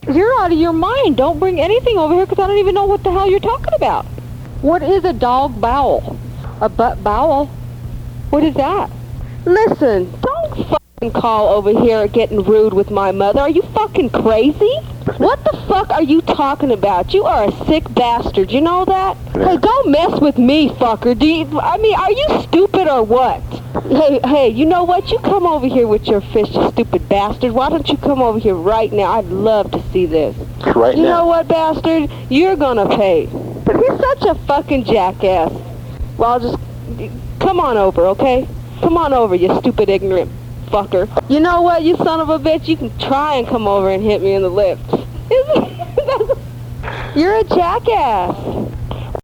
You're out of your mind. Don't bring anything over here because I don't even know what the hell you're talking about. What is a dog bowel? A butt bowel? What is that? Listen, don't fucking call over here getting rude with my mother. Are you fucking crazy? What the fuck are you talking about? You are a sick bastard. You know that? Yeah. Hey, don't mess with me, fucker. Are you stupid or what? Hey, you know what? You come over here with your fish, you stupid bastard. Why don't you come over here right now? I'd love to see this. Right You now. know what, bastard? You're gonna pay. But he's such a fucking jackass. Well, just come on over, okay? Come on over, you stupid, ignorant fucker. You know what, you son of a bitch? You can try and come over and hit me in the lips. You're a jackass.